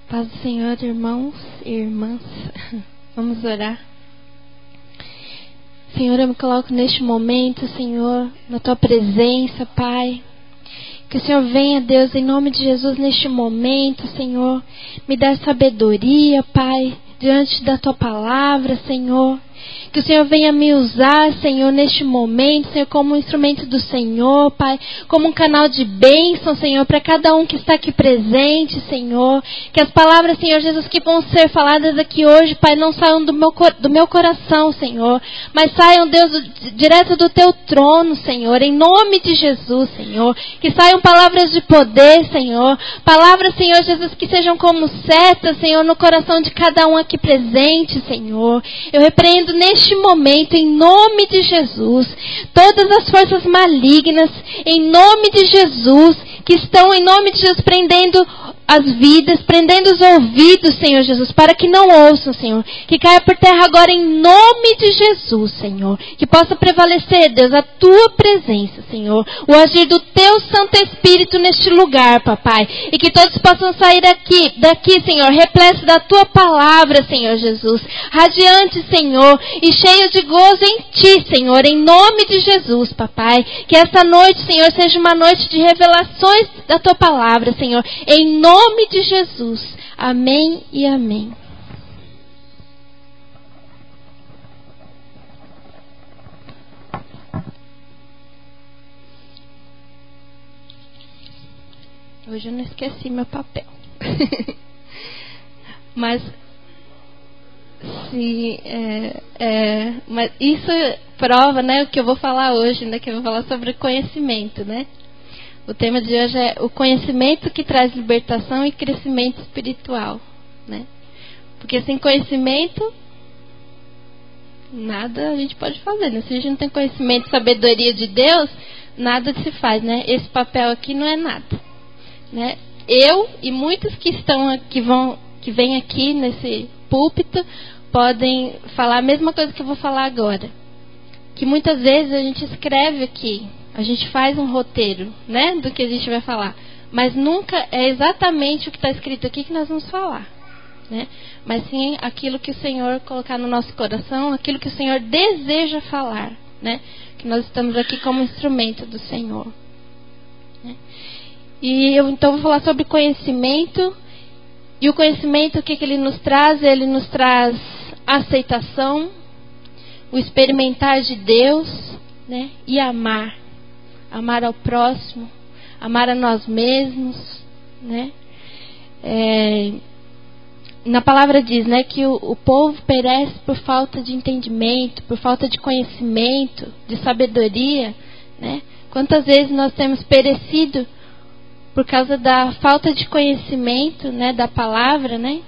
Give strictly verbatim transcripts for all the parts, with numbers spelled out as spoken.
Paz do Senhor, irmãos e irmãs. Vamos orar. Senhor, eu me coloco neste momento, Senhor, na Tua presença, Pai. Que o Senhor venha, Deus, em nome de Jesus, neste momento, Senhor. Me dá sabedoria, Pai, diante da Tua palavra, Senhor. Que o Senhor venha me usar, Senhor, neste momento, Senhor, como um instrumento do Senhor, Pai, como um canal de bênção, Senhor, para cada um que está aqui presente, Senhor. Que as palavras, Senhor Jesus, que vão ser faladas aqui hoje, Pai, não saiam do meu, do meu coração, Senhor, mas saiam, Deus, do, direto do Teu trono, Senhor, em nome de Jesus, Senhor. Que saiam palavras de poder, Senhor. Palavras, Senhor Jesus, que sejam como setas, Senhor, no coração de cada um aqui presente, Senhor. Eu repreendo neste momento, em nome de Jesus, todas as forças malignas, em nome de Jesus, que estão em nome de Jesus prendendo as vidas, prendendo os ouvidos, Senhor Jesus, para que não ouçam, Senhor. Que caia por terra agora em nome de Jesus, Senhor. Que possa prevalecer, Deus, a Tua presença, Senhor. O agir do Teu Santo Espírito neste lugar, Papai. E que todos possam sair daqui, daqui, Senhor, repletos da Tua palavra, Senhor Jesus. Radiante, Senhor, e cheio de gozo em Ti, Senhor, em nome de Jesus, Papai. Que esta noite, Senhor, seja uma noite de revelações da Tua palavra, Senhor. Em nome Em nome de Jesus. Amém e amém. Hoje eu não esqueci meu papel. Mas se é, é, mas isso prova, né, o que eu vou falar hoje, né, que eu vou falar sobre conhecimento, né? O tema de hoje é o conhecimento que traz libertação e crescimento espiritual, né? Porque sem conhecimento, nada a gente pode fazer, né? Se a gente não tem conhecimento e sabedoria de Deus, nada se faz, né? Esse papel aqui não é nada, né? Eu e muitos que estão que vão, que vêm aqui nesse púlpito podem falar a mesma coisa que eu vou falar agora. Que muitas vezes a gente escreve aqui, a gente faz um roteiro, né, do que a gente vai falar. Mas nunca é exatamente o que está escrito aqui que nós vamos falar, né? Mas sim aquilo que o Senhor colocar no nosso coração, aquilo que o Senhor deseja falar, né? Que nós estamos aqui como instrumento do Senhor, né? E eu então vou falar sobre conhecimento. E o conhecimento, o que, que ele nos traz? Ele nos traz aceitação, o experimentar de Deus, né? E amar. Amar ao próximo, amar a nós mesmos, né? É, na palavra diz, né, que o, o povo perece por falta de entendimento, por falta de conhecimento, de sabedoria, né? Quantas vezes nós temos perecido por causa da falta de conhecimento, né, da palavra, né?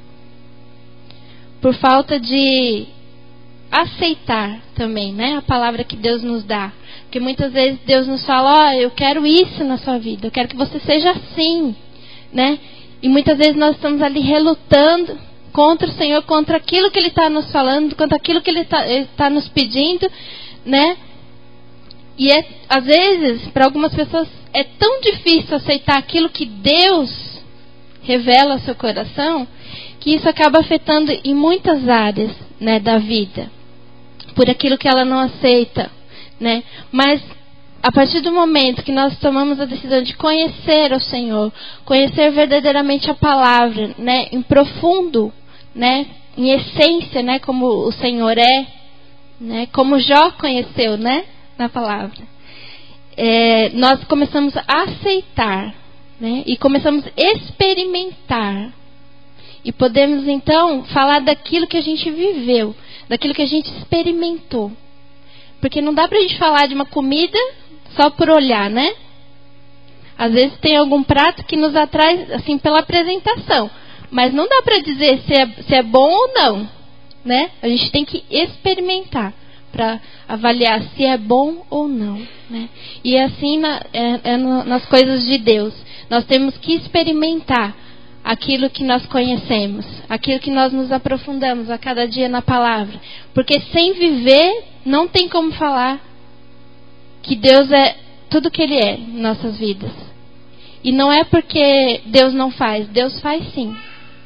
Por falta de aceitar também, né, a palavra que Deus nos dá. Porque muitas vezes Deus nos fala, ó, oh, eu quero isso na sua vida, eu quero que você seja assim, né? E muitas vezes nós estamos ali relutando contra o Senhor, contra aquilo que Ele está nos falando, contra aquilo que Ele está tá nos pedindo, né? E é, às vezes, para algumas pessoas, é tão difícil aceitar aquilo que Deus revela ao seu coração, que isso acaba afetando em muitas áreas, né, da vida, por aquilo que ela não aceita, né? Mas a partir do momento que nós tomamos a decisão de conhecer o Senhor, conhecer verdadeiramente a palavra, né, em profundo, né, em essência, né, como o Senhor é, né, como Jó conheceu, né, na palavra, é, nós começamos a aceitar, né, e começamos a experimentar. E podemos então falar daquilo que a gente viveu, daquilo que a gente experimentou. Porque não dá pra gente falar de uma comida só por olhar, né? Às vezes tem algum prato que nos atrai assim pela apresentação, mas não dá pra dizer se é, se é bom ou não, né? A gente tem que experimentar para avaliar se é bom ou não, né? E assim na, é, é no, nas coisas de Deus, nós temos que experimentar aquilo que nós conhecemos, aquilo que nós nos aprofundamos a cada dia na palavra. Porque sem viver, não tem como falar que Deus é tudo que Ele é em nossas vidas. E não é porque Deus não faz, Deus faz sim.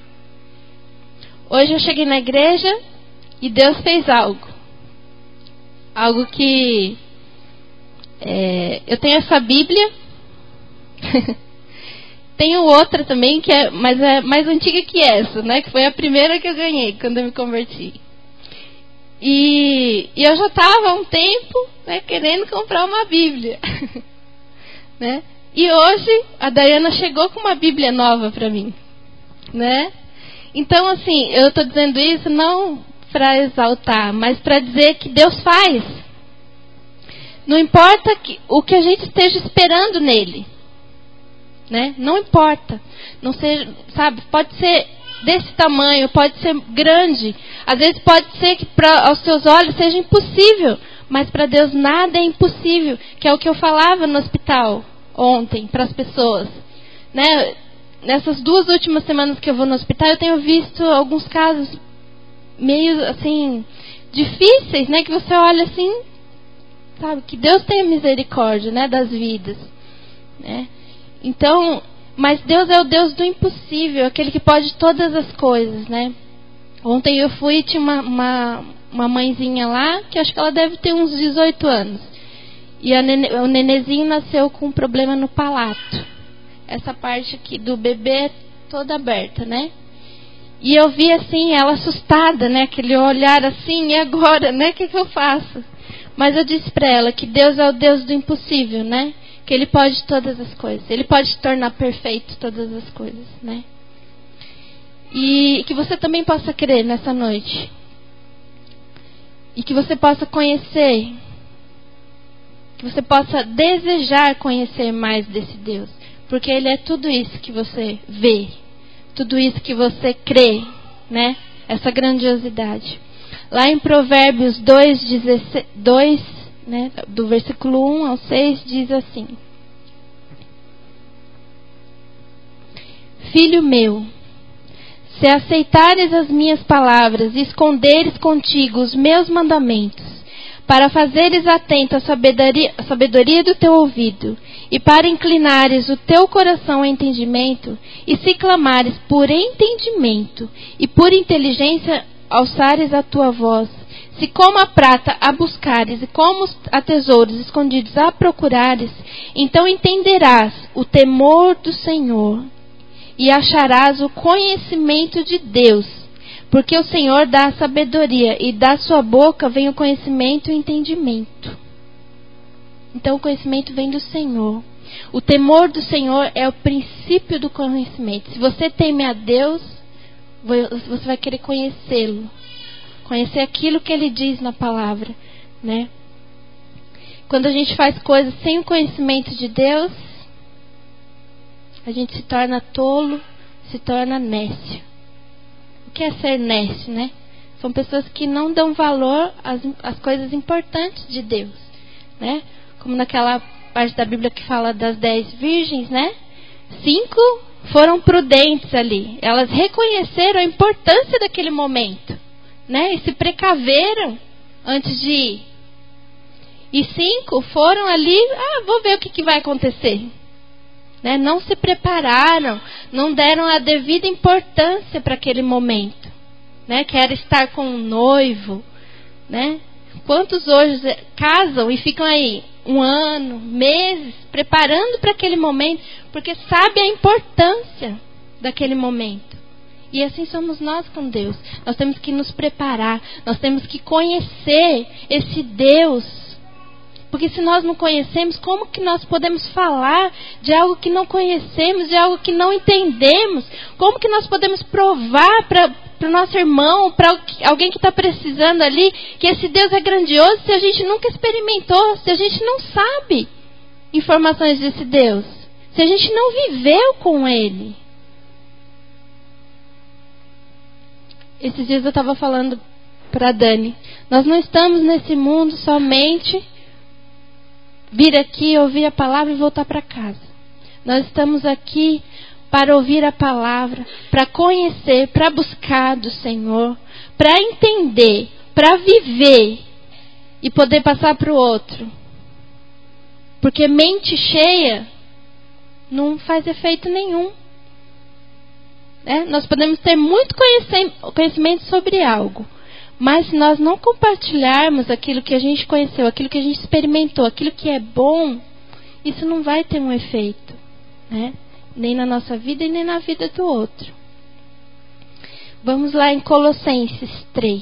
Hoje eu cheguei na igreja e Deus fez algo. Algo que... É, eu tenho essa Bíblia. Tenho outra também, que é, mas é mais antiga que essa, né? Que foi a primeira que eu ganhei quando eu me converti. E, e eu já estava há um tempo, né, querendo comprar uma Bíblia. Né? E hoje a Dayana chegou com uma Bíblia nova para mim. Né? Então, assim, eu estou dizendo isso não para exaltar, mas para dizer que Deus faz. Não importa que, o que a gente esteja esperando nele. Né? Não importa. Não seja, sabe, pode ser desse tamanho, pode ser grande. Às vezes pode ser que pra, aos seus olhos seja impossível. Mas para Deus nada é impossível. Que é o que eu falava no hospital ontem para as pessoas. Né? Nessas duas últimas semanas que eu vou no hospital, eu tenho visto alguns casos meio assim difíceis, né? Que você olha assim, sabe, que Deus tenha misericórdia, né, das vidas, né? Então, mas Deus é o Deus do impossível, aquele que pode todas as coisas, né? Ontem eu fui e tinha uma, uma, uma mãezinha lá, que acho que ela deve ter uns dezoito anos. E a nene, o nenezinho nasceu com um problema no palato. Essa parte aqui do bebê é toda aberta, né? E eu vi assim, ela assustada, né? Aquele olhar assim, e agora, né? O que, que eu faço? Mas eu disse para ela que Deus é o Deus do impossível, né? Que Ele pode todas as coisas. Ele pode tornar perfeito todas as coisas, né? E que você também possa crer nessa noite. E que você possa conhecer. Que você possa desejar conhecer mais desse Deus. Porque Ele é tudo isso que você vê. Tudo isso que você crê, né? Essa grandiosidade. Lá em Provérbios dois, dois, né, do versículo um ao seis, diz assim: Filho meu, se aceitares as minhas palavras e esconderes contigo os meus mandamentos, para fazeres atento a sabedoria, a sabedoria do teu ouvido, e para inclinares o teu coração ao entendimento, e se clamares por entendimento e por inteligência alçares a tua voz, se como a prata a buscares e como a tesouros escondidos a procurares, então entenderás o temor do Senhor e acharás o conhecimento de Deus, porque o Senhor dá a sabedoria e da sua boca vem o conhecimento e o entendimento. Então o conhecimento vem do Senhor. O temor do Senhor é o princípio do conhecimento. Se você teme a Deus, você vai querer conhecê-lo. Conhecer aquilo que Ele diz na palavra, né? Quando a gente faz coisas sem o conhecimento de Deus, a gente se torna tolo, se torna nécio. O que é ser nécio, né? São pessoas que não dão valor às, às coisas importantes de Deus, né? Como naquela parte da Bíblia que fala das dez virgens, né? Cinco foram prudentes ali. Elas reconheceram a importância daquele momento, né? E se precaveram antes de ir. E cinco foram ali, ah, vou ver o que, que vai acontecer. Né? Não se prepararam, não deram a devida importância para aquele momento, né? Que era estar com um noivo, né? Quantos hoje casam e ficam aí um ano, meses, preparando para aquele momento, porque sabe a importância daquele momento. E assim somos nós com Deus. Nós temos que nos preparar, nós temos que conhecer esse Deus. Porque se nós não conhecemos, como que nós podemos falar de algo que não conhecemos, de algo que não entendemos? Como que nós podemos provar para o nosso irmão, para alguém que está precisando ali, que esse Deus é grandioso, se a gente nunca experimentou, se a gente não sabe informações desse Deus, se a gente não viveu com Ele? Esses dias eu estava falando para a Dani, nós não estamos nesse mundo somente vir aqui, ouvir a palavra e voltar para casa. Nós estamos aqui para ouvir a palavra, para conhecer, para buscar do Senhor, para entender, para viver e poder passar para o outro. Porque mente cheia não faz efeito nenhum. né? Nós podemos ter muito conhecimento sobre algo, mas se nós não compartilharmos aquilo que a gente conheceu, aquilo que a gente experimentou, aquilo que é bom, isso não vai ter um efeito, né? Nem na nossa vida e nem na vida do outro. Vamos lá em Colossenses três.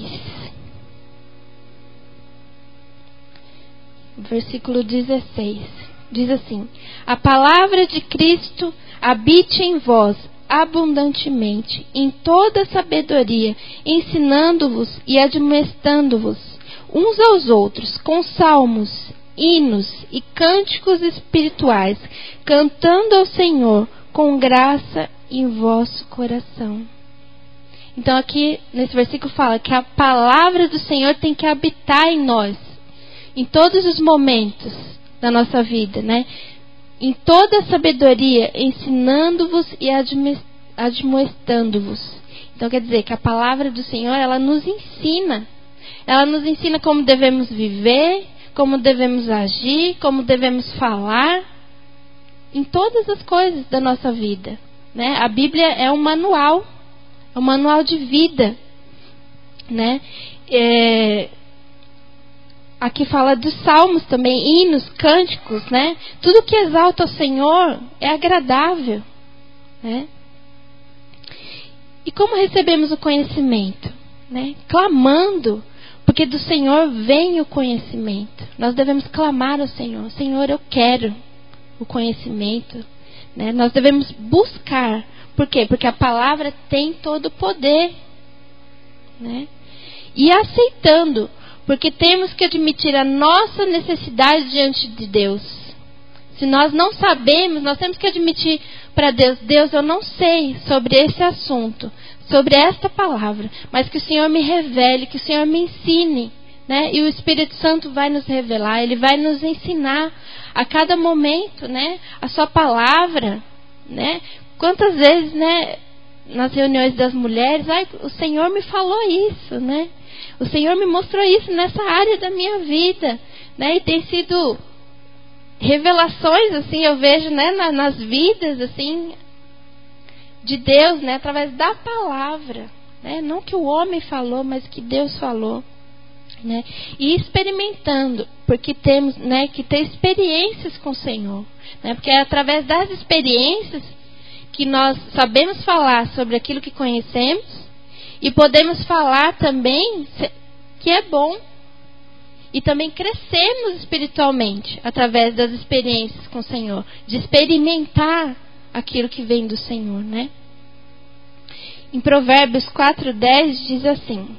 Versículo dezesseis. Diz assim: a palavra de Cristo habite em vós abundantemente, em toda sabedoria, ensinando-vos e admoestando-vos uns aos outros, com salmos, hinos e cânticos espirituais, cantando ao Senhor com graça em vosso coração. Então aqui nesse versículo fala que a palavra do Senhor tem que habitar em nós, em todos os momentos da nossa vida, né? Em toda a sabedoria, ensinando-vos e admoestando-vos. Então quer dizer que a palavra do Senhor, ela nos ensina. Ela nos ensina como devemos viver, como devemos agir, como devemos falar, em todas as coisas da nossa vida, né? A Bíblia é um manual, é um manual de vida, né? É... Aqui fala dos salmos também, hinos, cânticos, né? Tudo que exalta o Senhor é agradável, né? E como recebemos o conhecimento, né? Clamando, porque do Senhor vem o conhecimento. Nós devemos clamar ao Senhor: Senhor, eu quero o conhecimento, né? Nós devemos buscar. Por quê? Porque a palavra tem todo o poder, né? E aceitando, porque temos que admitir a nossa necessidade diante de Deus. Se nós não sabemos, nós temos que admitir para Deus: Deus, eu não sei sobre esse assunto, sobre esta palavra, mas que o Senhor me revele, que o Senhor me ensine, né? E o Espírito Santo vai nos revelar, Ele vai nos ensinar a cada momento, né? A sua palavra, né? Quantas vezes, né? Nas reuniões das mulheres, ai, o Senhor me falou isso, né? O Senhor me mostrou isso nessa área da minha vida, né? E tem sido revelações, assim, eu vejo, né, nas vidas, assim, de Deus, né, através da palavra, né? Não que o homem falou, mas que Deus falou, né? E experimentando, porque temos, né, que ter experiências com o Senhor, né? Porque é através das experiências que nós sabemos falar sobre aquilo que conhecemos e podemos falar também que é bom. E também crescemos espiritualmente através das experiências com o Senhor, de experimentar aquilo que vem do Senhor, né? Em Provérbios quatro, dez diz assim: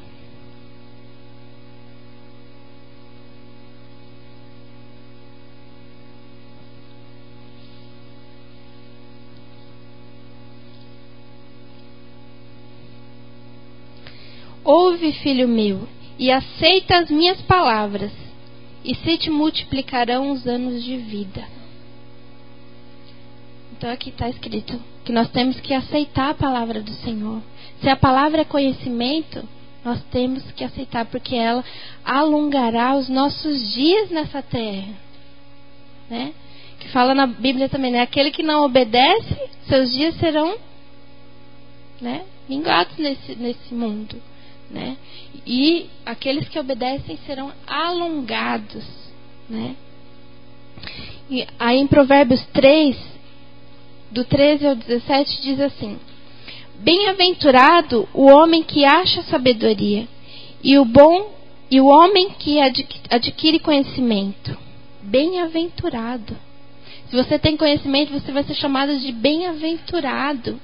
ouve, filho meu, e aceita as minhas palavras, e se te multiplicarão os anos de vida. Então aqui está escrito que nós temos que aceitar a palavra do Senhor. Se a palavra é conhecimento, nós temos que aceitar, porque ela alongará os nossos dias nessa terra, né? Que fala na Bíblia também, né? Aquele que não obedece, seus dias serão, né, minguados nesse, nesse mundo, né? E aqueles que obedecem serão alongados, né? E aí em Provérbios três, do treze ao dezessete, diz assim: bem-aventurado o homem que acha sabedoria, e o bom e o homem que adquire conhecimento. Bem-aventurado. Se você tem conhecimento, você vai ser chamado de bem-aventurado.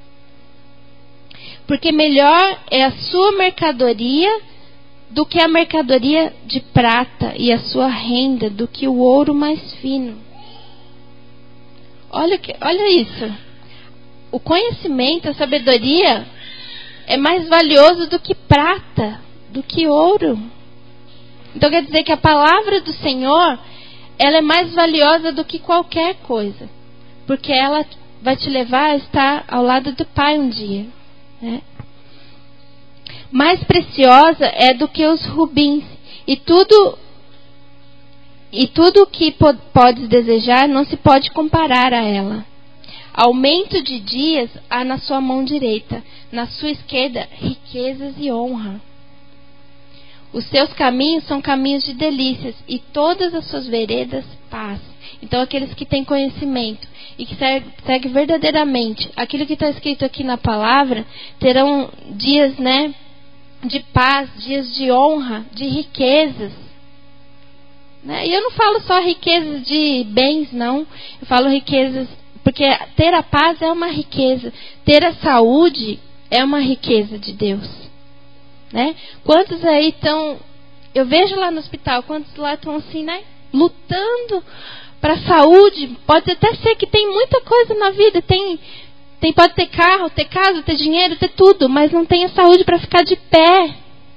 Porque melhor é a sua mercadoria do que a mercadoria de prata, e a sua renda do que o ouro mais fino. Olha, que, olha isso. O conhecimento, a sabedoria é mais valioso do que prata, do que ouro. Então quer dizer que a palavra do Senhor, ela é mais valiosa do que qualquer coisa, porque ela vai te levar a estar ao lado do Pai um dia, né? Mais preciosa é do que os rubins, e tudo e tudo o que podes desejar não se pode comparar a ela. Aumento de dias há na sua mão direita, na sua esquerda riquezas e honra. Os seus caminhos são caminhos de delícias, e todas as suas veredas, paz. Então, aqueles que têm conhecimento e que seguem segue verdadeiramente aquilo que está escrito aqui na palavra, terão dias, né, de paz, dias de honra, de riquezas. Né? E eu não falo só riquezas de bens, não. Eu falo riquezas, porque ter a paz é uma riqueza. Ter a saúde é uma riqueza de Deus. Né? Quantos aí estão... Eu vejo lá no hospital, quantos lá estão assim, né? Lutando para a saúde. Pode até ser que tem muita coisa na vida. Tem, tem, pode ter carro, ter casa, ter dinheiro, ter tudo. Mas não tem a saúde para ficar de pé.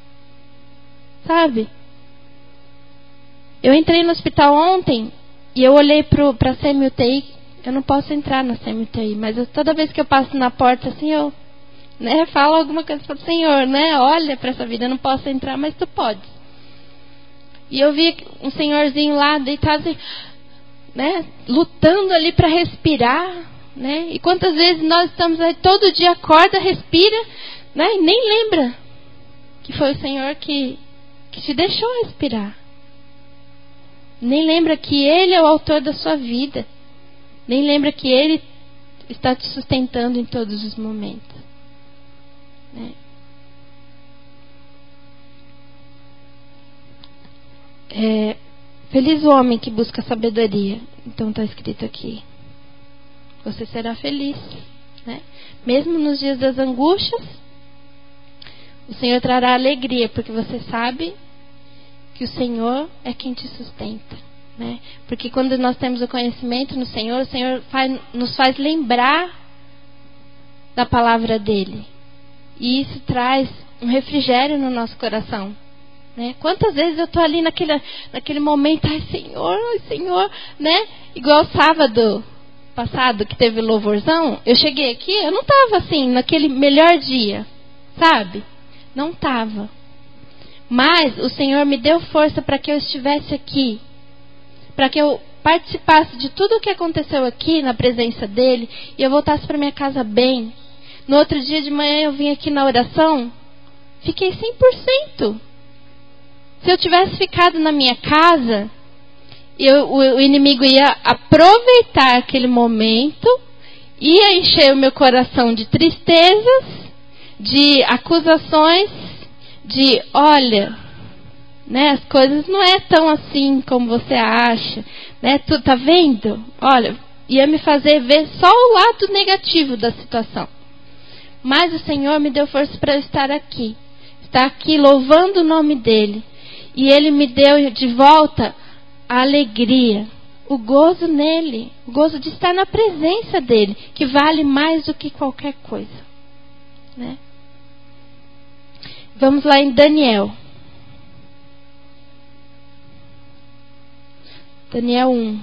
Sabe? Eu entrei no hospital ontem e eu olhei para a semi-U T I. Eu não posso entrar na semi-U T I, mas eu, toda vez que eu passo na porta assim, eu... Né, fala alguma coisa para o Senhor, né? Olha para essa vida, eu não posso entrar, mas tu pode. E eu vi um senhorzinho lá deitado, assim, né, lutando ali para respirar, né? E quantas vezes nós estamos aí, todo dia acorda, respira, né? E nem lembra que foi o Senhor que, que te deixou respirar. Nem lembra que Ele é o autor da sua vida. Nem lembra que Ele está te sustentando em todos os momentos. É, feliz o homem que busca sabedoria. Então está escrito aqui. Você será feliz, né? Mesmo nos dias das angústias, o Senhor trará alegria, porque você sabe que o Senhor é quem te sustenta, né? Porque quando nós temos o conhecimento no Senhor, o Senhor faz, nos faz lembrar da palavra dele. E isso traz um refrigério no nosso coração. Né? Quantas vezes eu estou ali naquele, naquele momento, ai Senhor, ai Senhor, né? Igual sábado passado que teve louvorzão, eu cheguei aqui, eu não estava assim, naquele melhor dia, sabe? Não estava. Mas o Senhor me deu força para que eu estivesse aqui, para que eu participasse de tudo o que aconteceu aqui na presença dele e eu voltasse para minha casa bem. No outro dia de manhã eu vim aqui na oração, fiquei cem por cento. Se eu tivesse ficado na minha casa, eu, o, o inimigo ia aproveitar aquele momento, ia encher o meu coração de tristezas, de acusações, de, olha, né, as coisas não é tão assim como você acha, né? Tu tá vendo? Olha, ia me fazer ver só o lado negativo da situação. Mas o Senhor me deu força para eu estar aqui. Estar aqui louvando o nome dEle. E Ele me deu de volta a alegria. O gozo nele. O gozo de estar na presença dEle. Que vale mais do que qualquer coisa. Né? Vamos lá em Daniel. Daniel um.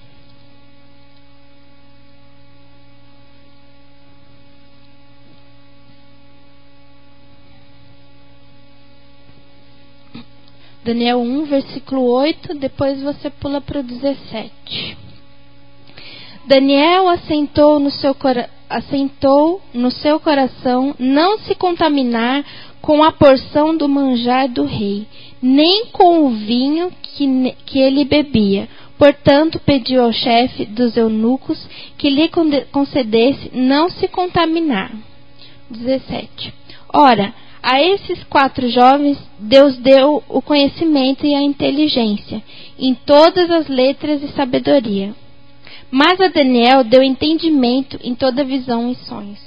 Daniel um, versículo oito, depois você pula para o dezessete. Daniel assentou no, seu cora- assentou no seu coração não se contaminar com a porção do manjar do rei, nem com o vinho que, ne- que ele bebia. Portanto, pediu ao chefe dos eunucos que lhe concedesse não se contaminar. dezessete. Ora, a esses quatro jovens, Deus deu o conhecimento e a inteligência, em todas as letras e sabedoria. Mas a Daniel deu entendimento em toda visão e sonhos.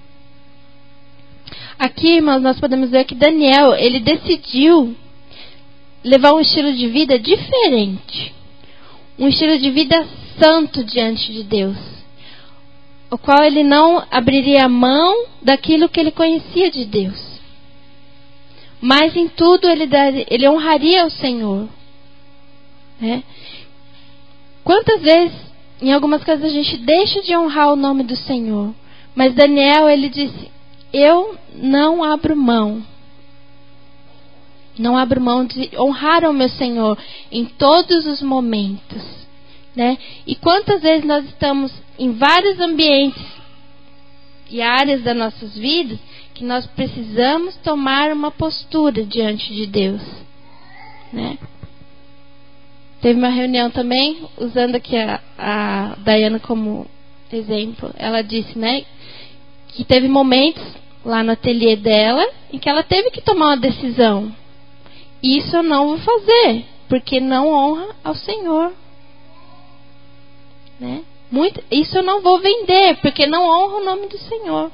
Aqui, irmãos, nós podemos ver que Daniel, ele decidiu levar um estilo de vida diferente. Um estilo de vida santo diante de Deus. O qual ele não abriria mão daquilo que ele conhecia de Deus. Mas em tudo ele, daria, ele honraria o Senhor. Né? Quantas vezes, em algumas coisas, a gente deixa de honrar o nome do Senhor. Mas Daniel, ele disse, eu não abro mão. Não abro mão de honrar o meu Senhor em todos os momentos. né? E quantas vezes nós estamos em vários ambientes e áreas das nossas vidas que nós precisamos tomar uma postura diante de Deus, né? Teve uma reunião também, usando aqui a, a Dayana como exemplo, ela disse, né, que teve momentos lá no ateliê dela em que ela teve que tomar uma decisão. Isso eu não vou fazer, porque não honra ao Senhor, né? Muito, isso eu não vou vender, porque não honra o nome do Senhor.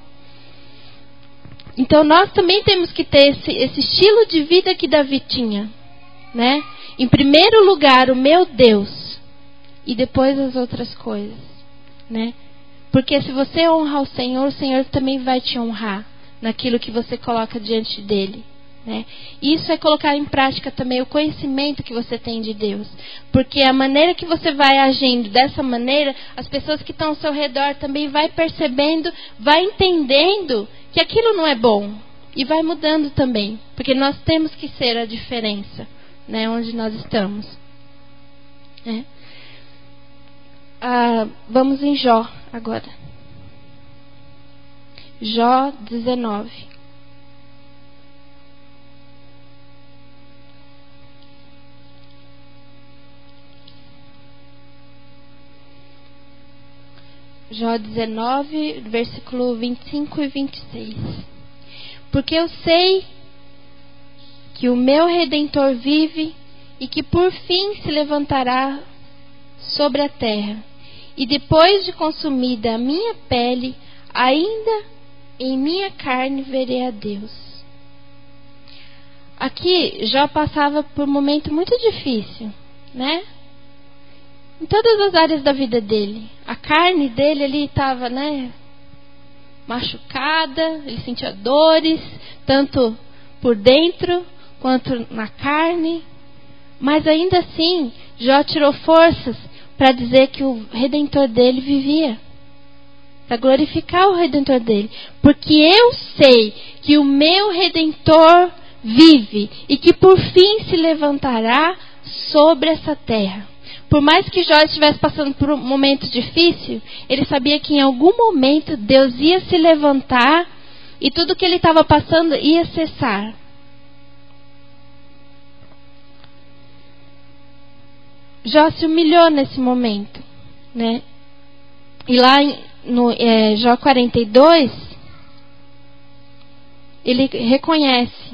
Então nós também temos que ter esse, esse estilo de vida que Davi tinha, né? Em primeiro lugar o meu Deus e depois as outras coisas, né? Porque se você honrar o Senhor, o Senhor também vai te honrar naquilo que você coloca diante dele, né? Isso é colocar em prática também o conhecimento que você tem de Deus, porque a maneira que você vai agindo dessa maneira, as pessoas que estão ao seu redor também vai percebendo, vai entendendo que aquilo não é bom e vai mudando também, porque nós temos que ser a diferença, né, onde nós estamos, né? Ah, vamos em Jó agora. Jó dezenove. Jó dezenove, versículo vinte e cinco e vinte e seis. Porque eu sei que o meu Redentor vive e que por fim se levantará sobre a terra. E depois de consumida a minha pele, ainda em minha carne verei a Deus. Aqui Jó passava por um momento muito difícil, né? Em todas as áreas da vida dele. A carne dele ali estava, né, machucada, ele sentia dores, tanto por dentro quanto na carne. Mas ainda assim, Jó tirou forças para dizer que o Redentor dele vivia, para glorificar o Redentor dele. Porque eu sei que o meu Redentor vive e que por fim se levantará sobre essa terra. Por mais que Jó estivesse passando por um momento difícil, ele sabia que em algum momento Deus ia se levantar e tudo que ele estava passando ia cessar. Jó se humilhou nesse momento, né? E lá em, no é, Jó quarenta e dois, ele reconhece.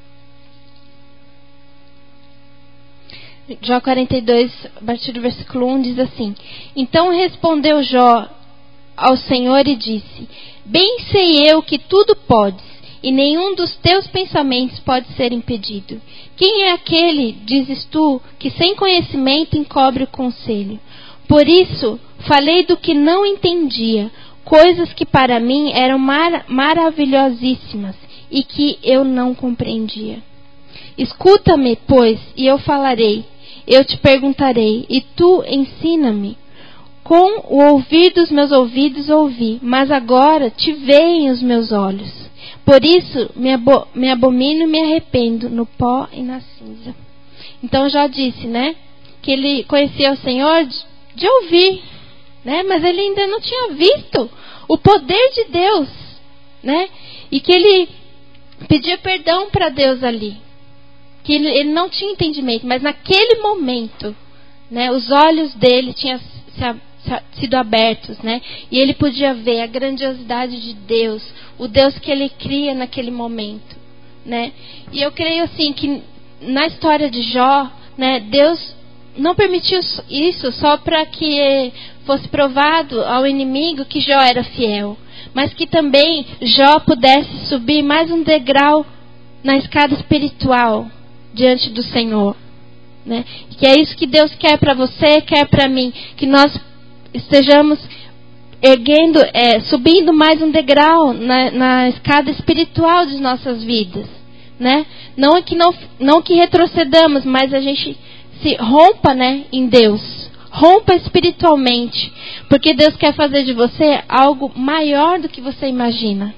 Jó quarenta e dois, a partir do versículo um, diz assim: Então respondeu Jó ao Senhor e disse: Bem sei eu que tudo podes, e nenhum dos teus pensamentos pode ser impedido. Quem é aquele, dizes tu, que sem conhecimento encobre o conselho? Por isso falei do que não entendia, coisas que para mim eram mar- maravilhosíssimas e que eu não compreendia. Escuta-me, pois, e eu falarei. Eu te perguntarei, e tu ensina-me. Com o ouvir dos meus ouvidos ouvi, mas agora te veem os meus olhos. Por isso me, abo- me abomino e me arrependo no pó e na cinza. Então já disse, né, que ele conhecia o Senhor de, de ouvir, né, mas ele ainda não tinha visto o poder de Deus, né, e que ele pedia perdão para Deus ali, que ele, ele não tinha entendimento, mas naquele momento, né, os olhos dele tinham se sido abertos, né? E ele podia ver a grandiosidade de Deus, o Deus que ele cria naquele momento, né? E eu creio assim que na história de Jó, né, Deus não permitiu isso só para que fosse provado ao inimigo que Jó era fiel, mas que também Jó pudesse subir mais um degrau na escada espiritual diante do Senhor, né? Que é isso que Deus quer para você, quer para mim, que nós estejamos erguendo, é, subindo mais um degrau na, na escada espiritual de nossas vidas, né? Não é que não, não que retrocedamos, mas a gente se rompa, né, em Deus, rompa espiritualmente, porque Deus quer fazer de você algo maior do que você imagina.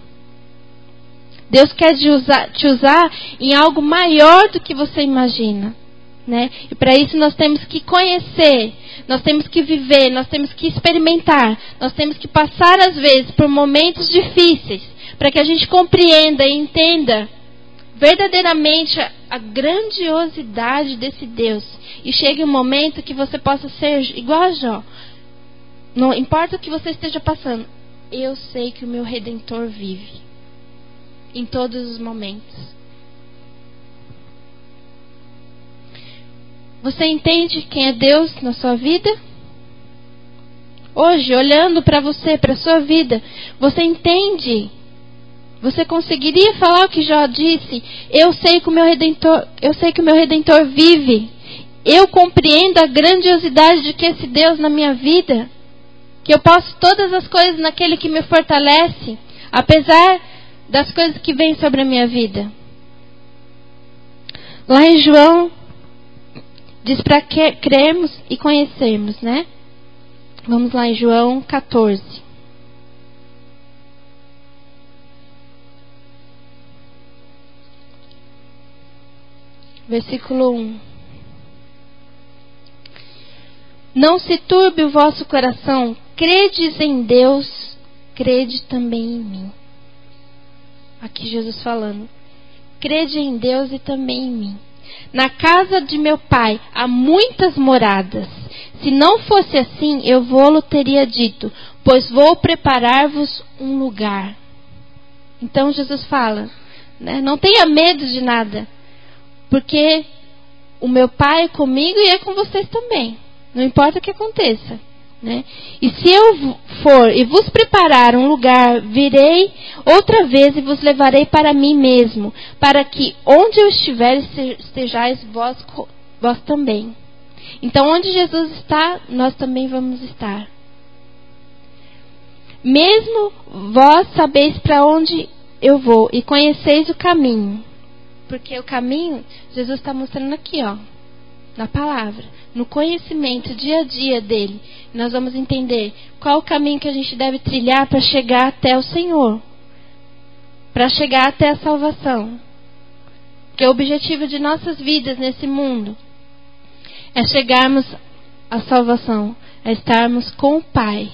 Deus quer te usar, te usar em algo maior do que você imagina, né? E para isso nós temos que conhecer, nós temos que viver, nós temos que experimentar, nós temos que passar às vezes por momentos difíceis, para que a gente compreenda e entenda verdadeiramente a, a grandiosidade desse Deus. E chegue um momento que você possa ser igual a Jó. Não importa o que você esteja passando, eu sei que o meu Redentor vive em todos os momentos. Você entende quem é Deus na sua vida? Hoje, olhando para você, para a sua vida, você entende? Você conseguiria falar o que Jó disse? Eu sei que o meu Redentor, eu sei que o meu Redentor vive. Eu compreendo a grandiosidade de que esse Deus na minha vida, que eu posso todas as coisas naquele que me fortalece, apesar das coisas que vêm sobre a minha vida. Lá em João diz para que crermos e conhecermos, né? Vamos lá em João catorze. Versículo um. Não se turbe o vosso coração, credes em Deus, crede também em mim. Aqui Jesus falando, crede em Deus e também em mim. Na casa de meu pai há muitas moradas. Se não fosse assim, eu vou-lo teria dito, pois vou preparar-vos um lugar. Então Jesus fala, né, não tenha medo de nada, porque o meu pai é comigo e é com vocês também. Não importa o que aconteça, né? E se eu for e vos preparar um lugar, virei outra vez e vos levarei para mim mesmo, para que onde eu estiver estejais vós, vós também. Então onde Jesus está, nós também vamos estar. Mesmo vós sabeis para onde eu vou e conheceis o caminho. Porque o caminho, Jesus está mostrando aqui, ó, na palavra, no conhecimento dia a dia dele. Nós vamos entender qual o caminho que a gente deve trilhar para chegar até o Senhor, para chegar até a salvação. Porque o objetivo de nossas vidas nesse mundo é chegarmos à salvação, é estarmos com o Pai.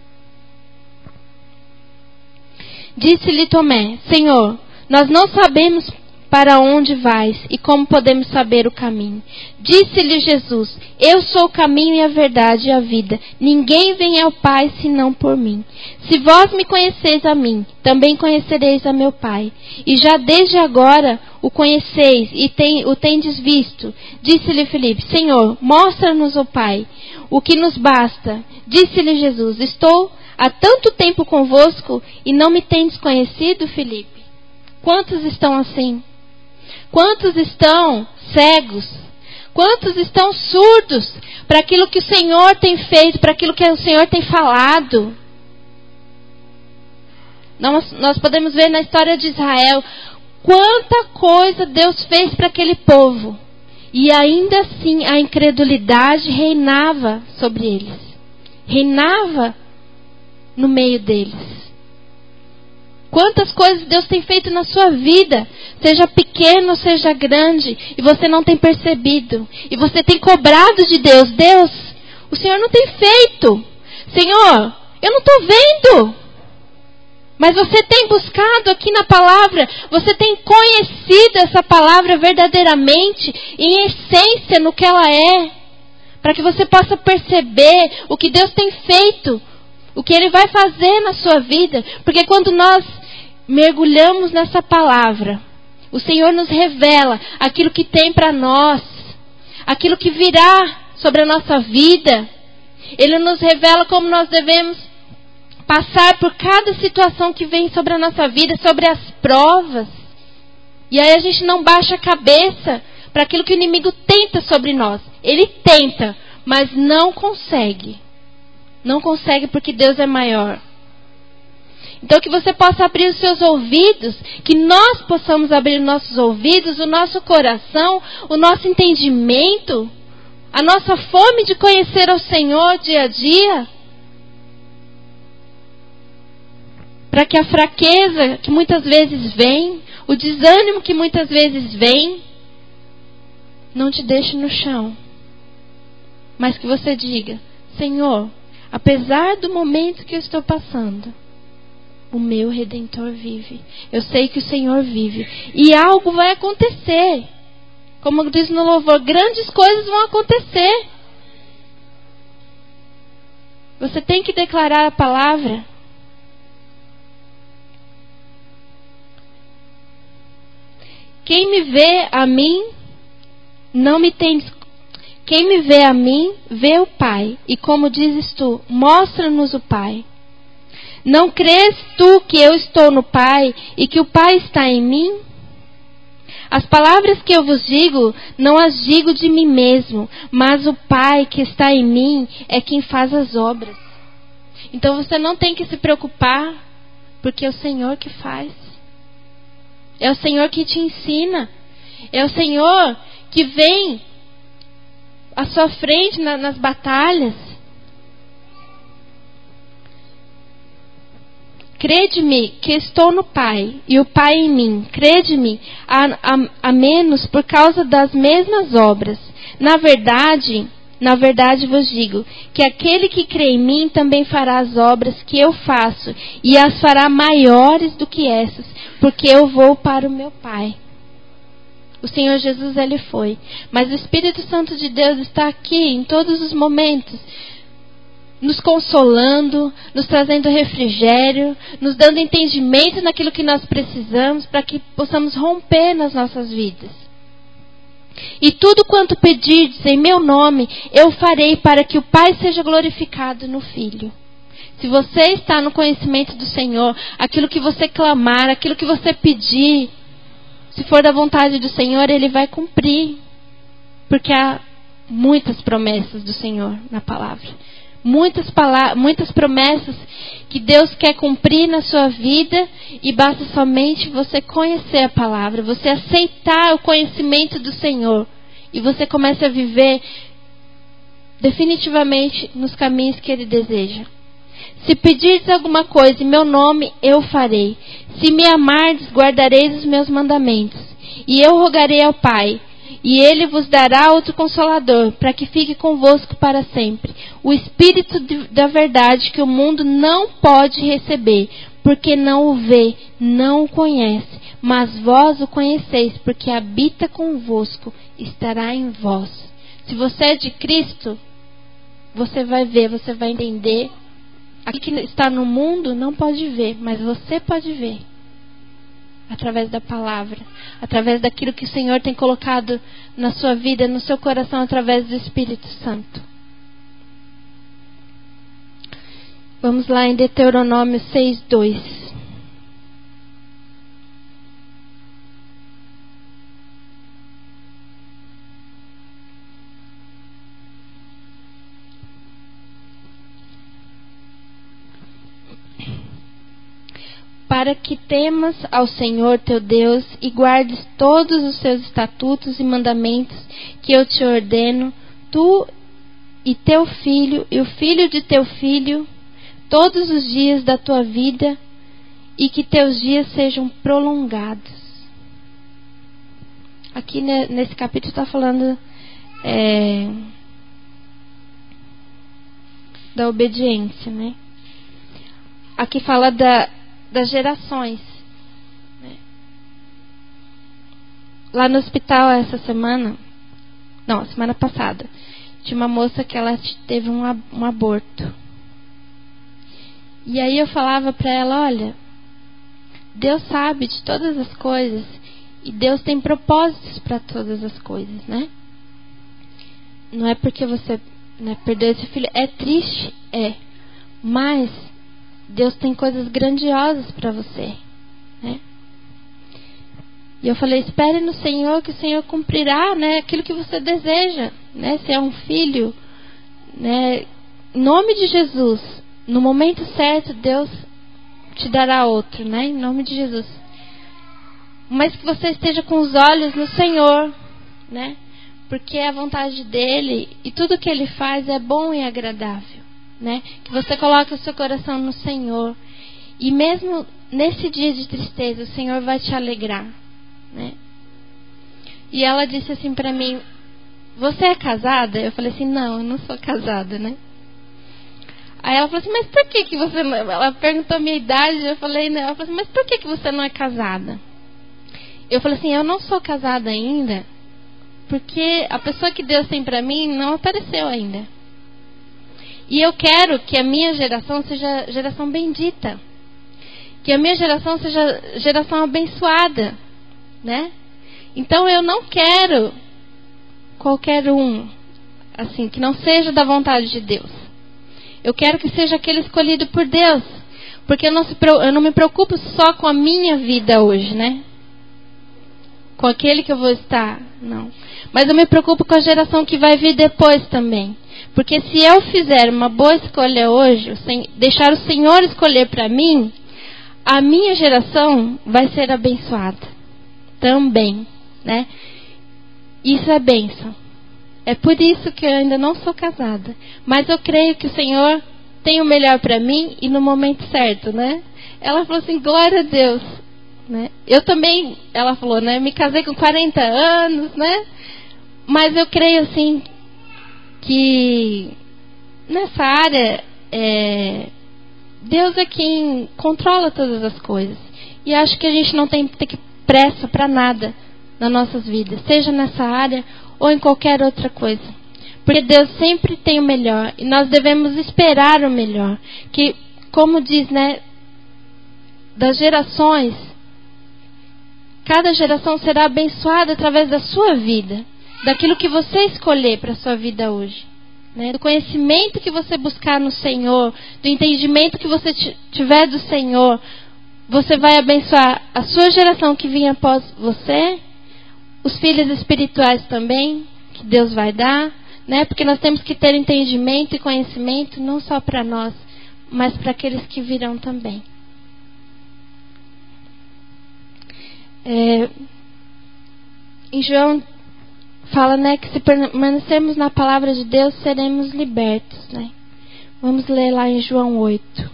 Disse-lhe Tomé, Senhor, nós não sabemos para onde vais e como podemos saber o caminho? Disse-lhe Jesus, eu sou o caminho e a verdade e a vida. Ninguém vem ao Pai senão por mim. Se vós me conheceis a mim, também conhecereis a meu Pai. E já desde agora o conheceis e tem, o tendes visto. Disse-lhe Filipe, Senhor, mostra-nos o Pai, o que nos basta. Disse-lhe Jesus, estou há tanto tempo convosco e não me tendes conhecido, Filipe? Quantos estão assim? Quantos estão cegos? Quantos estão surdos para aquilo que o Senhor tem feito, para aquilo que o Senhor tem falado? Nós, nós podemos ver na história de Israel quanta coisa Deus fez para aquele povo. E ainda assim a incredulidade reinava sobre eles. Reinava no meio deles. Quantas coisas Deus tem feito na sua vida, seja pequeno ou seja grande, e você não tem percebido. E você tem cobrado de Deus. Deus, o Senhor não tem feito. Senhor, eu não estou vendo. Mas você tem buscado aqui na palavra, você tem conhecido essa palavra verdadeiramente, em essência, no que ela é. Para que você possa perceber o que Deus tem feito, o que Ele vai fazer na sua vida. Porque quando nós mergulhamos nessa palavra, o Senhor nos revela aquilo que tem para nós, aquilo que virá sobre a nossa vida. Ele nos revela como nós devemos passar por cada situação que vem sobre a nossa vida, sobre as provas. E aí a gente não baixa a cabeça para aquilo que o inimigo tenta sobre nós. Ele tenta, mas não consegue. Não consegue porque Deus é maior. Então que você possa abrir os seus ouvidos, que nós possamos abrir os nossos ouvidos, o nosso coração, o nosso entendimento, a nossa fome de conhecer ao Senhor dia a dia, para que a fraqueza que muitas vezes vem, o desânimo que muitas vezes vem, não te deixe no chão, mas que você diga: Senhor, apesar do momento que eu estou passando, o meu Redentor vive. Eu sei que o Senhor vive. E algo vai acontecer. Como diz no louvor, grandes coisas vão acontecer. Você tem que declarar a palavra. Quem me vê a mim, não me tem. Quem me vê a mim, vê o Pai. E como dizes tu, mostra-nos o Pai. Não crês tu que eu estou no Pai e que o Pai está em mim? As palavras que eu vos digo, não as digo de mim mesmo, mas o Pai que está em mim é quem faz as obras. Então você não tem que se preocupar, porque é o Senhor que faz. É o Senhor que te ensina. É o Senhor que vem à sua frente na, nas batalhas. Crede-me que estou no Pai e o Pai em mim. Crede-me a, a, a menos por causa das mesmas obras. Na verdade, na verdade vos digo que aquele que crê em mim também fará as obras que eu faço e as fará maiores do que essas, porque eu vou para o meu Pai. O Senhor Jesus, Ele foi. Mas o Espírito Santo de Deus está aqui em todos os momentos, nos consolando, nos trazendo refrigério, nos dando entendimento naquilo que nós precisamos para que possamos romper nas nossas vidas. E tudo quanto pedirdes em meu nome, eu farei para que o Pai seja glorificado no Filho. Se você está no conhecimento do Senhor, aquilo que você clamar, aquilo que você pedir, se for da vontade do Senhor, Ele vai cumprir. Porque há muitas promessas do Senhor na palavra. Muitas, palavras, muitas promessas que Deus quer cumprir na sua vida, e basta somente você conhecer a palavra, você aceitar o conhecimento do Senhor, e você começa a viver definitivamente nos caminhos que Ele deseja. Se pedirdes alguma coisa em meu nome, eu farei. Se me amardes, guardareis os meus mandamentos. E eu rogarei ao Pai, e Ele vos dará outro Consolador, para que fique convosco para sempre. O Espírito de, da verdade, que o mundo não pode receber, porque não o vê, não o conhece. Mas vós o conheceis, porque habita convosco, estará em vós. Se você é de Cristo, você vai ver, você vai entender. Aquilo que está no mundo não pode ver, mas você pode ver. Através da palavra, através daquilo que o Senhor tem colocado na sua vida, no seu coração, através do Espírito Santo. Vamos lá em Deuteronômio seis, dois. Para que temas ao Senhor teu Deus e guardes todos os seus estatutos e mandamentos que eu te ordeno, tu e teu filho e o filho de teu filho, todos os dias da tua vida, e que teus dias sejam prolongados. Aqui nesse capítulo está falando é, da obediência, né? Aqui fala da das gerações. Lá no hospital essa semana, não, semana passada, tinha uma moça que ela teve um, um aborto. E aí eu falava para ela: olha, Deus sabe de todas as coisas e Deus tem propósitos para todas as coisas, né? Não é porque você, né, perdeu esse filho, é triste, é, mas Deus tem coisas grandiosas para você, né? E eu falei: espere no Senhor, que o Senhor cumprirá, né, aquilo que você deseja, né? Se é um filho, né, em nome de Jesus, no momento certo Deus te dará outro, né? Em nome de Jesus. Mas que você esteja com os olhos no Senhor, né? Porque é a vontade dele e tudo que ele faz é bom e agradável. Né? Que você coloque o seu coração no Senhor, e mesmo nesse dia de tristeza o Senhor vai te alegrar, né? E ela disse assim para mim: você é casada? Eu falei assim, não, eu não sou casada, né? Aí ela falou assim, mas por que que você não... Ela perguntou a minha idade, eu falei, não. Ela falou assim, mas por que que você não é casada? Eu falei assim, eu não sou casada ainda, porque a pessoa que Deus tem pra mim não apareceu ainda. E eu quero que a minha geração seja geração bendita. Que a minha geração seja geração abençoada, né? Então eu não quero qualquer um, assim, que não seja da vontade de Deus. Eu quero que seja aquele escolhido por Deus. Porque eu não, se, eu não me preocupo só com a minha vida hoje, né? Com aquele que eu vou estar, não. Mas eu me preocupo com a geração que vai vir depois também. Porque se eu fizer uma boa escolha hoje, deixar o Senhor escolher para mim, a minha geração vai ser abençoada também, né? Isso é bênção. É por isso que eu ainda não sou casada. Mas eu creio que o Senhor tem o melhor para mim e no momento certo, né? Ela falou assim, glória a Deus. Né? Eu também, ela falou, né? Me casei com quarenta anos, né? Mas eu creio assim que nessa área é, Deus é quem controla todas as coisas. E acho que a gente não tem que ter pressa para nada nas nossas vidas, seja nessa área ou em qualquer outra coisa. Porque Deus sempre tem o melhor e nós devemos esperar o melhor. Que, como diz, né? Das gerações, cada geração será abençoada através da sua vida, daquilo que você escolher para a sua vida hoje, né? Do conhecimento que você buscar no Senhor, do entendimento que você tiver do Senhor, você vai abençoar a sua geração que vinha após você, os filhos espirituais também, que Deus vai dar, né? Porque nós temos que ter entendimento e conhecimento não só para nós, mas para aqueles que virão também. É, em João fala, né, que se permanecermos na palavra de Deus seremos libertos, né? Vamos ler lá em João oito.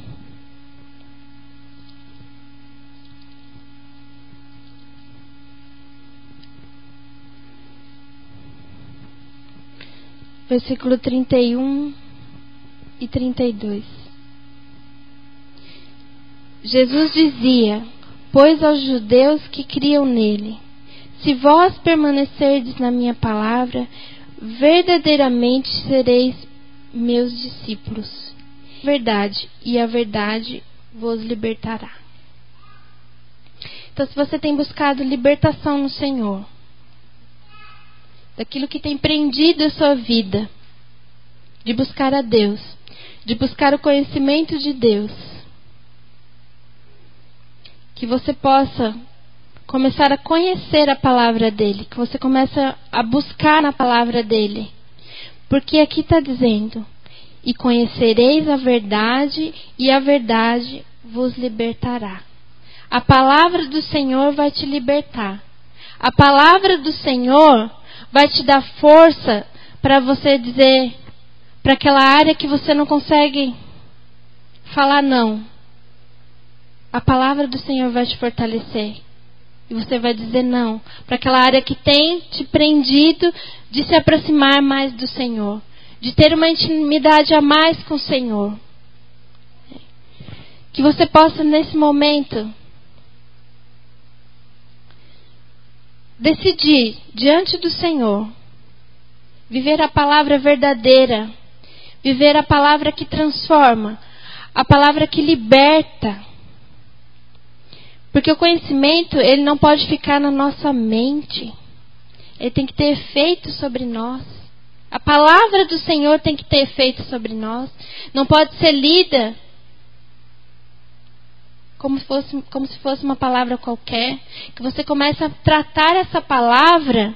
Versículo trinta e um e trinta e dois. Jesus dizia: pois aos judeus que criam nele, se vós permanecerdes na minha palavra, verdadeiramente sereis meus discípulos. Verdade, e a verdade vos libertará. Então, se você tem buscado libertação no Senhor, daquilo que tem prendido a sua vida, de buscar a Deus, de buscar o conhecimento de Deus, que você possa começar a conhecer a palavra dele, que você comece a buscar na palavra dele. Porque aqui está dizendo: e conhecereis a verdade, e a verdade vos libertará. A palavra do Senhor vai te libertar. A palavra do Senhor vai te dar força para você dizer, para aquela área que você não consegue falar não. A palavra do Senhor vai te fortalecer. E você vai dizer não para aquela área que tem te prendido de se aproximar mais do Senhor, de ter uma intimidade a mais com o Senhor. Que você possa, nesse momento, decidir diante do Senhor, viver a palavra verdadeira, viver a palavra que transforma, a palavra que liberta. Porque o conhecimento, ele não pode ficar na nossa mente. Ele tem que ter efeito sobre nós. A palavra do Senhor tem que ter efeito sobre nós. Não pode ser lida como se fosse, como se fosse uma palavra qualquer. Que você comece a tratar essa palavra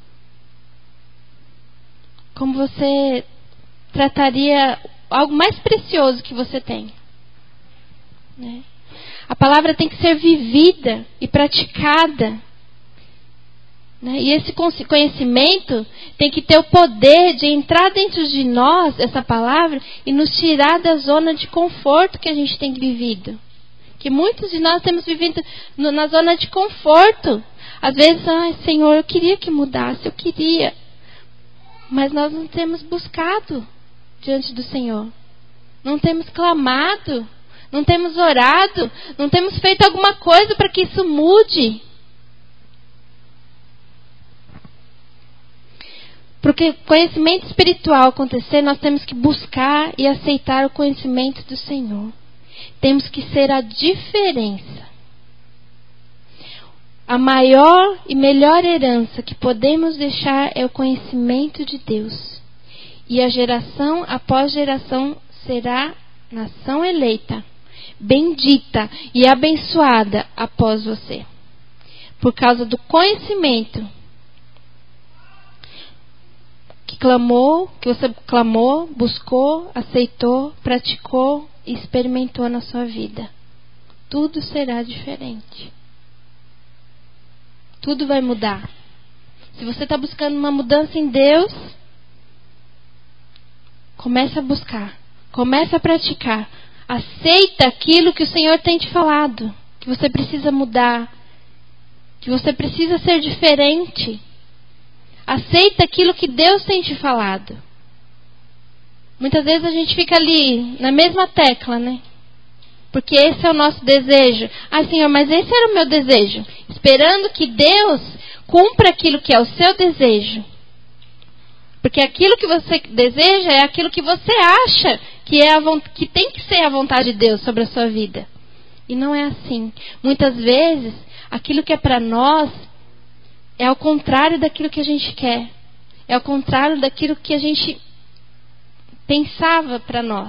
como você trataria algo mais precioso que você tem, né? A palavra tem que ser vivida e praticada, né? E esse conhecimento tem que ter o poder de entrar dentro de nós, essa palavra, e nos tirar da zona de conforto que a gente tem vivido. Que muitos de nós temos vivido no, na zona de conforto. Às vezes, ai, Senhor, eu queria que mudasse, eu queria. Mas nós não temos buscado diante do Senhor. Não temos clamado. Não temos orado. Não temos feito alguma coisa para que isso mude. Porque conhecimento espiritual acontecer, nós temos que buscar e aceitar o conhecimento do Senhor. Temos que ser a diferença. A maior e melhor herança que podemos deixar é o conhecimento de Deus. E a geração após geração será nação eleita, bendita e abençoada após você. Por causa do conhecimento que clamou, que você clamou, buscou, aceitou, praticou e experimentou na sua vida. Tudo será diferente. Tudo vai mudar. Se você está buscando uma mudança em Deus, comece a buscar. Comece a praticar. Aceita aquilo que o Senhor tem te falado. Que você precisa mudar. Que você precisa ser diferente. Aceita aquilo que Deus tem te falado. Muitas vezes a gente fica ali na mesma tecla, né? Porque esse é o nosso desejo. Ah, Senhor, mas esse era o meu desejo. Esperando que Deus cumpra aquilo que é o seu desejo. Porque aquilo que você deseja é aquilo que você acha que, é a, que tem que ser a vontade de Deus sobre a sua vida. E não é assim. Muitas vezes, aquilo que é para nós é ao contrário daquilo que a gente quer. É ao contrário daquilo que a gente pensava para nós.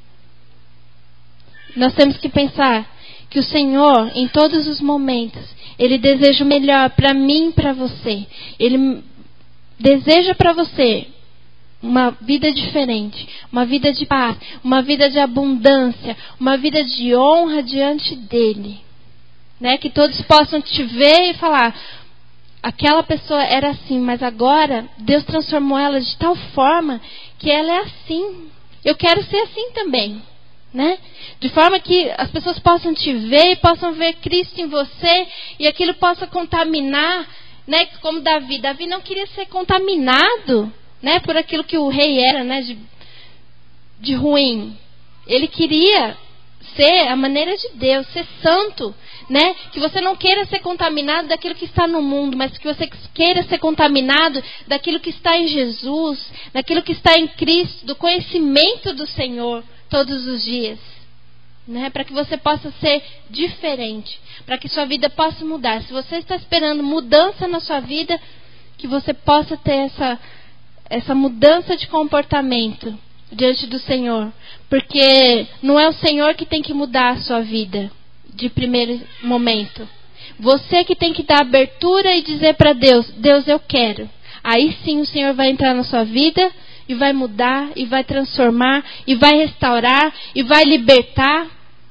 Nós temos que pensar que o Senhor, em todos os momentos, Ele deseja o melhor para mim e para você. Ele deseja para você uma vida diferente, uma vida de paz, uma vida de abundância, uma vida de honra diante dEle. Né? Que todos possam te ver e falar, aquela pessoa era assim, mas agora Deus transformou ela de tal forma que ela é assim. Eu quero ser assim também. Né? De forma que as pessoas possam te ver e possam ver Cristo em você e aquilo possa contaminar, né? Como Davi. Davi não queria ser contaminado, né? Por aquilo que o rei era, né? de, de ruim. Ele queria ser a maneira de Deus, ser santo, né? Que você não queira ser contaminado daquilo que está no mundo, mas que você queira ser contaminado daquilo que está em Jesus, daquilo que está em Cristo, do conhecimento do Senhor todos os dias, né? Para que você possa ser diferente, para que sua vida possa mudar. Se você está esperando mudança na sua vida, que você possa ter essa, essa mudança de comportamento diante do Senhor, porque não é o Senhor que tem que mudar a sua vida de primeiro momento. Você que tem que dar abertura e dizer para Deus, Deus, eu quero. Aí sim o Senhor vai entrar na sua vida e vai mudar, e vai transformar, e vai restaurar, e vai libertar.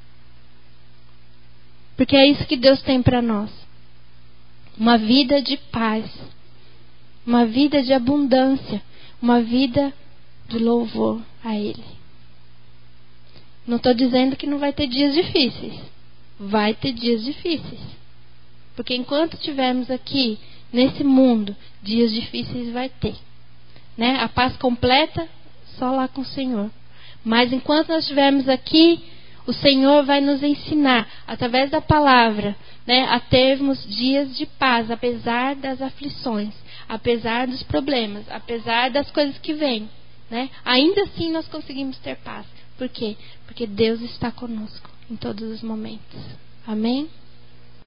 Porque é isso que Deus tem para nós. Uma vida de paz. Uma vida de abundância. Uma vida de louvor a Ele. Não estou dizendo que não vai ter dias difíceis. Vai ter dias difíceis. Porque enquanto estivermos aqui, nesse mundo, dias difíceis vai ter. Né? A paz completa, só lá com o Senhor. Mas enquanto nós estivermos aqui, o Senhor vai nos ensinar, através da palavra, né, a termos dias de paz, apesar das aflições, apesar dos problemas, apesar das coisas que vêm. Né? Ainda assim nós conseguimos ter paz. Por quê? Porque Deus está conosco em todos os momentos. Amém?